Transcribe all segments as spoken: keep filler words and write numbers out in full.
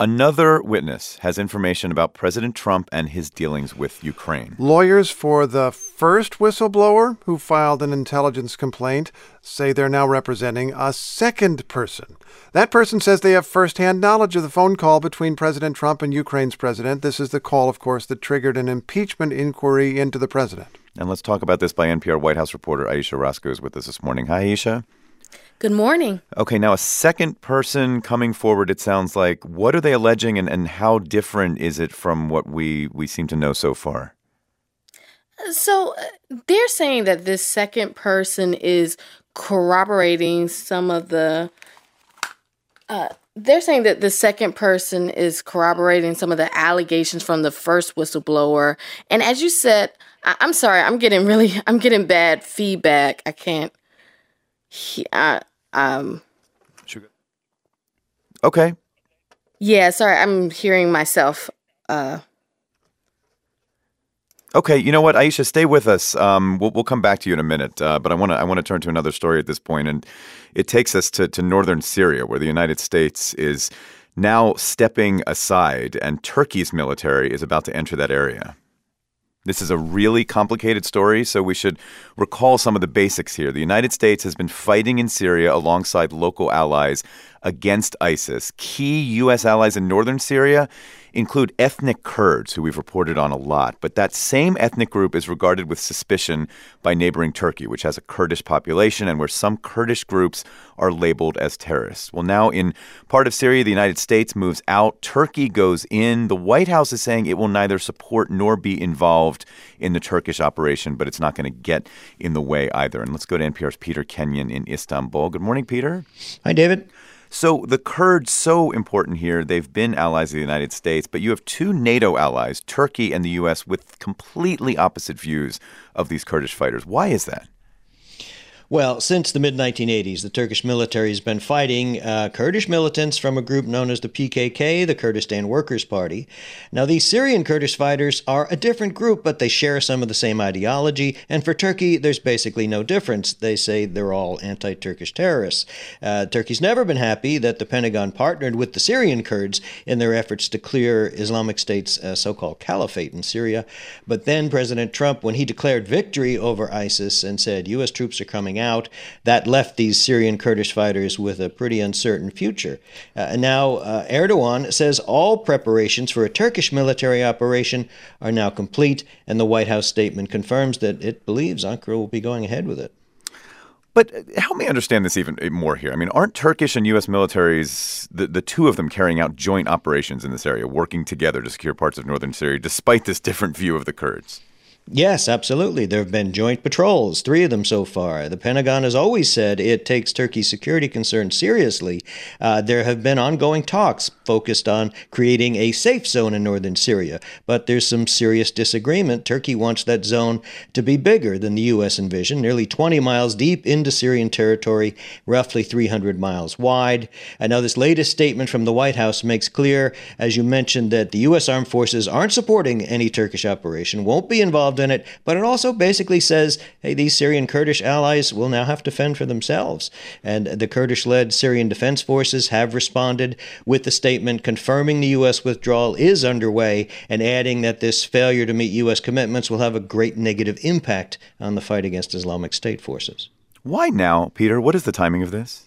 Another witness has information about President Trump and his dealings with Ukraine. Lawyers for the first whistleblower who filed an intelligence complaint say they're now representing a second person. That person says they have firsthand knowledge of the phone call between President Trump and Ukraine's president. This is the call, of course, that triggered an impeachment inquiry into the president. And let's talk about this by N P R White House reporter Ayesha Rascoe is with us this morning. Hi, Ayesha. Good morning. Okay, now a second person coming forward, it sounds like. What are they alleging, and, and how different is it from what we, we seem to know so far? So uh, they're saying that this second person is corroborating some of the... Uh, they're saying that the second person is corroborating some of the allegations from the first whistleblower. And as you said, I- I'm sorry, I'm getting really... I'm getting bad feedback. I can't... He, uh, um. Okay. Yeah, sorry, I'm hearing myself. Uh. Okay, you know what, Ayesha, stay with us. Um, we'll, we'll come back to you in a minute, uh, but I want to I want to turn to another story at this point, and it takes us to, to northern Syria, where the United States is now stepping aside, and Turkey's military is about to enter that area. This is a really complicated story, so we should recall some of the basics here. The United States has been fighting in Syria alongside local allies against ISIS. Key U S allies in northern Syria include ethnic Kurds, who we've reported on a lot. But that same ethnic group is regarded with suspicion by neighboring Turkey, which has a Kurdish population and where some Kurdish groups are labeled as terrorists. Well, now in part of Syria, the United States moves out. Turkey goes in. The White House is saying it will neither support nor be involved in the Turkish operation, but it's not going to get in the way either. And let's go to N P R's Peter Kenyon in Istanbul. Good morning, Peter. Hi, David. So the Kurds, so important here. They've been allies of the United States, but you have two NATO allies, Turkey and the U S, with completely opposite views of these Kurdish fighters. Why is that? Well, since the mid nineteen eighties, the Turkish military has been fighting uh, Kurdish militants from a group known as the P K K, the Kurdistan Workers' Party. Now, these Syrian Kurdish fighters are a different group, but they share some of the same ideology. And for Turkey, there's basically no difference. They say they're all anti-Turkish terrorists. Uh, Turkey's never been happy that the Pentagon partnered with the Syrian Kurds in their efforts to clear Islamic State's uh, so-called caliphate in Syria. But then President Trump, when he declared victory over ISIS and said U S troops are coming out, that left these Syrian Kurdish fighters with a pretty uncertain future. Uh, and now uh, Erdogan says all preparations for a Turkish military operation are now complete, and the White House statement confirms that it believes Ankara will be going ahead with it. But help me understand this even more here. I mean, aren't Turkish and U S militaries, the, the two of them carrying out joint operations in this area, working together to secure parts of northern Syria, despite this different view of the Kurds? Yes, absolutely. There have been joint patrols, three of them so far. The Pentagon has always said it takes Turkey's security concerns seriously. Uh, there have been ongoing talks focused on creating a safe zone in northern Syria, but there's some serious disagreement. Turkey wants that zone to be bigger than the U S envisioned, nearly twenty miles deep into Syrian territory, roughly three hundred miles wide. And now this latest statement from the White House makes clear, as you mentioned, that the U S armed forces aren't supporting any Turkish operation, won't be involved in it, but it also basically says, hey, these Syrian Kurdish allies will now have to fend for themselves. And the Kurdish-led Syrian Defense Forces have responded with the statement confirming the U S withdrawal is underway and adding that this failure to meet U S commitments will have a great negative impact on the fight against Islamic State forces. Why now, Peter? What is the timing of this?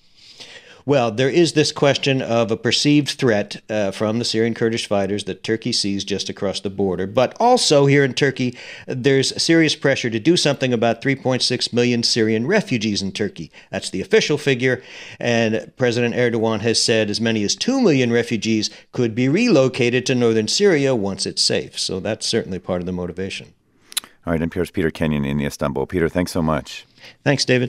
Well, there is this question of a perceived threat uh, from the Syrian Kurdish fighters that Turkey sees just across the border. But also here in Turkey, there's serious pressure to do something about three point six million Syrian refugees in Turkey. That's the official figure. And President Erdogan has said as many as two million refugees could be relocated to northern Syria once it's safe. So that's certainly part of the motivation. All right, N P R's Peter Kenyon in Istanbul. Peter, thanks so much. Thanks, David.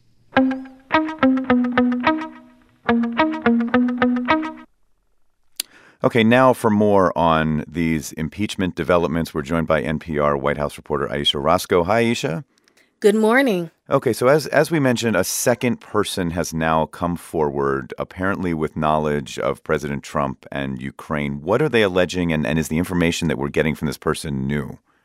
Okay, now for more on these impeachment developments, we're joined by N P R White House reporter Ayesha Rascoe. Hi, Ayesha. Good morning. Okay, so as as we mentioned, a second person has now come forward, apparently with knowledge of President Trump and Ukraine. What are they alleging, and, and is the information that we're getting from this person new?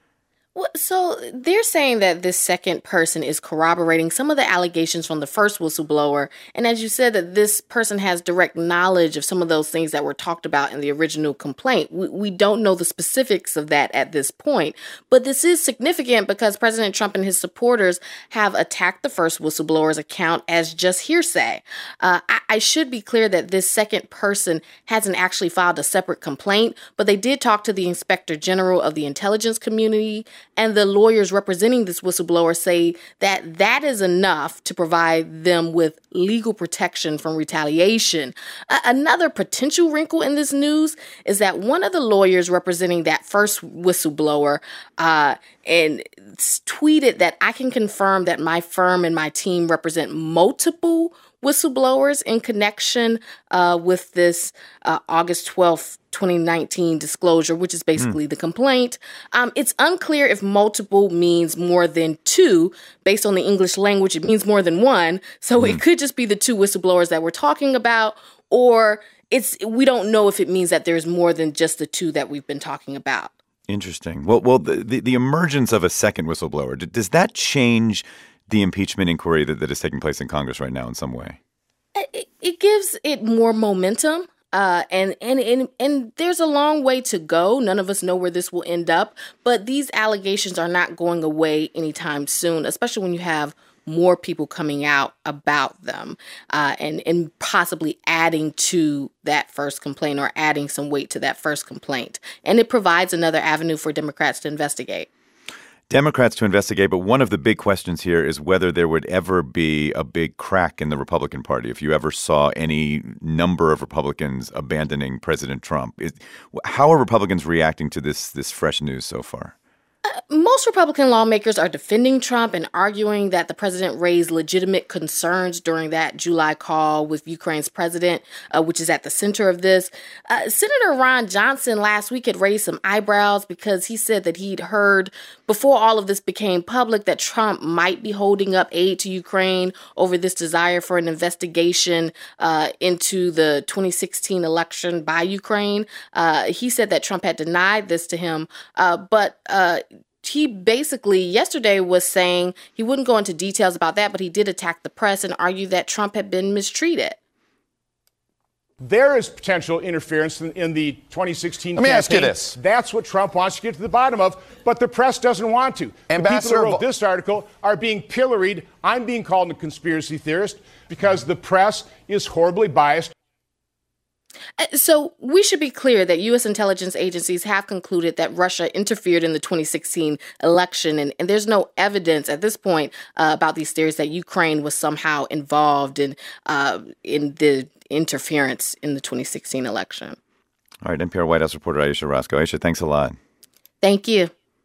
Well, so they're saying that this second person is corroborating some of the allegations from the first whistleblower. And as you said, that this person has direct knowledge of some of those things that were talked about in the original complaint. We, we don't know the specifics of that at this point. But this is significant because President Trump and his supporters have attacked the first whistleblower's account as just hearsay. Uh, I, I should be clear that this second person hasn't actually filed a separate complaint, but they did talk to the Inspector General of the intelligence community. And the lawyers representing this whistleblower say that that is enough to provide them with legal protection from retaliation. Uh, another potential wrinkle in this news is that one of the lawyers representing that first whistleblower uh, and tweeted that I can confirm that my firm and my team represent multiple whistleblowers in connection uh, with this uh, August twelfth, twenty nineteen disclosure, which is basically mm. the complaint. Um, it's unclear if multiple means more than two. Based on the English language, it means more than one. So mm. it could just be the two whistleblowers that we're talking about, or it's we don't know if it means that there's more than just the two that we've been talking about. Interesting. Well, well, the, the, the emergence of a second whistleblower, does that change the impeachment inquiry that, that is taking place in Congress right now in some way? It, it gives it more momentum. Uh, and, and, and, and there's a long way to go. None of us know where this will end up. But these allegations are not going away anytime soon, especially when you have more people coming out about them uh, and, and possibly adding to that first complaint or adding some weight to that first complaint. And it provides another avenue for Democrats to investigate. Democrats to investigate, but one of the big questions here is whether there would ever be a big crack in the Republican Party. If you ever saw any number of Republicans abandoning President Trump, is, how are Republicans reacting to this this fresh news so far? Uh, most Republican lawmakers are defending Trump and arguing that the president raised legitimate concerns during that July call with Ukraine's president, uh, which is at the center of this. Uh, Senator Ron Johnson last week had raised some eyebrows because he said that he'd heard before all of this became public that Trump might be holding up aid to Ukraine over this desire for an investigation uh, into the twenty sixteen election by Ukraine. Uh, he said that Trump had denied this to him, uh, but uh, he basically yesterday was saying he wouldn't go into details about that, but he did attack the press and argue that Trump had been mistreated. There is potential interference in, in the twenty sixteen Let me campaign. ask you this. That's what Trump wants to get to the bottom of, but the press doesn't want to. Ambassador the people who wrote this article are being pilloried. I'm being called a conspiracy theorist because the press is horribly biased. So we should be clear that U S intelligence agencies have concluded that Russia interfered in the twenty sixteen election. And, and there's no evidence at this point uh, about these theories that Ukraine was somehow involved in uh, in the interference in the twenty sixteen election. All right, N P R White House reporter Ayesha Rascoe. Ayesha, thanks a lot. Thank you.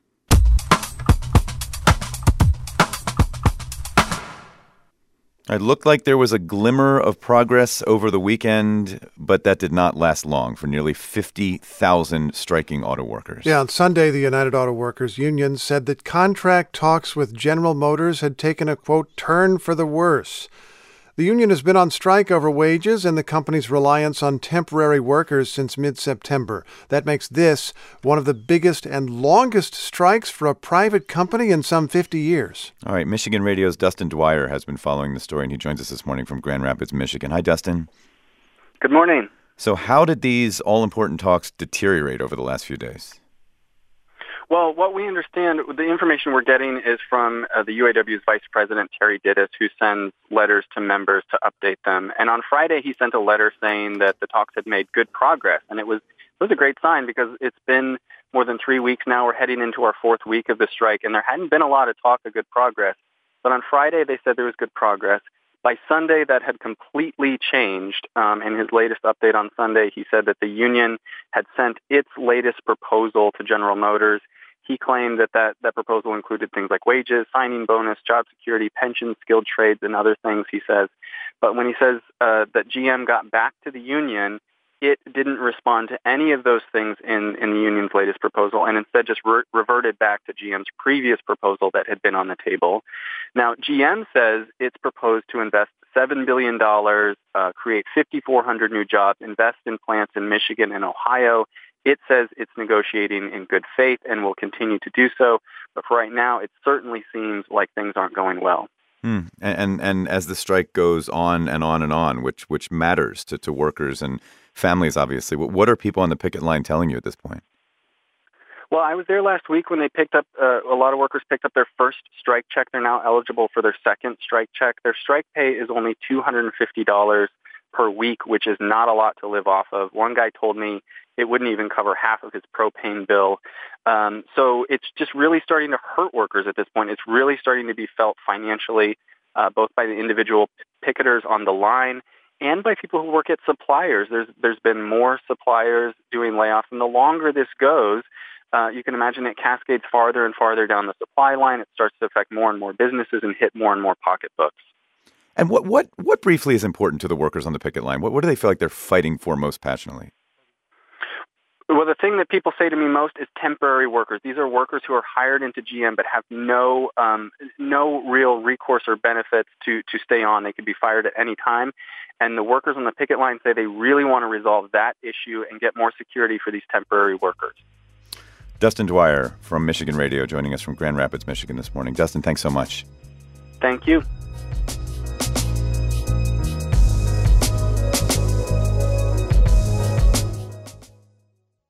It looked like there was a glimmer of progress over the weekend, but that did not last long for nearly fifty thousand striking auto workers. Yeah, on Sunday, the United Auto Workers Union said that contract talks with General Motors had taken a, quote, turn for the worse. The union has been on strike over wages and the company's reliance on temporary workers since mid-September. That makes this one of the biggest and longest strikes for a private company in some fifty years. All right, Michigan Radio's Dustin Dwyer has been following the story, and he joins us this morning from Grand Rapids, Michigan. Hi, Dustin. Good morning. So how did these all-important talks deteriorate over the last few days? Well, what we understand, the information we're getting is from uh, the U A W's Vice President, Terry Dittus, who sends letters to members to update them. And on Friday, he sent a letter saying that the talks had made good progress. And it was it was a great sign because it's been more than three weeks now. We're heading into our fourth week of the strike, and there hadn't been a lot of talk of good progress. But on Friday, they said there was good progress. By Sunday, that had completely changed. Um, in his latest update on Sunday, he said that the union had sent its latest proposal to General Motors. He claimed that, that that proposal included things like wages, signing bonus, job security, pensions, skilled trades, and other things, he says. But when he says uh, that G M got back to the union, it didn't respond to any of those things in, in the union's latest proposal and instead just re- reverted back to G M's previous proposal that had been on the table. Now, G M says it's proposed to invest seven billion dollars, uh, create five thousand four hundred new jobs, invest in plants in Michigan and Ohio. It says it's negotiating in good faith and will continue to do so. But for right now, it certainly seems like things aren't going well. Hmm. And, and and as the strike goes on and on and on, which which matters to, to workers and families, obviously, what, what are people on the picket line telling you at this point? Well, I was there last week when they picked up, uh, a lot of workers picked up their first strike check. They're now eligible for their second strike check. Their strike pay is only two hundred fifty dollars per week, which is not a lot to live off of. One guy told me it wouldn't even cover half of his propane bill. Um, so it's just really starting to hurt workers at this point. It's really starting to be felt financially, uh, both by the individual picketers on the line and by people who work at suppliers. There's there's been more suppliers doing layoffs, and the longer this goes, uh, you can imagine it cascades farther and farther down the supply line. It starts to affect more and more businesses and hit more and more pocketbooks. And what what what briefly is important to the workers on the picket line? What what do they feel like they're fighting for most passionately? Well, the thing that people say to me most is temporary workers. These are workers who are hired into G M but have no um, no real recourse or benefits to, to stay on. They could be fired at any time. And the workers on the picket line say they really want to resolve that issue and get more security for these temporary workers. Dustin Dwyer from Michigan Radio joining us from Grand Rapids, Michigan this morning. Dustin, thanks so much. Thank you.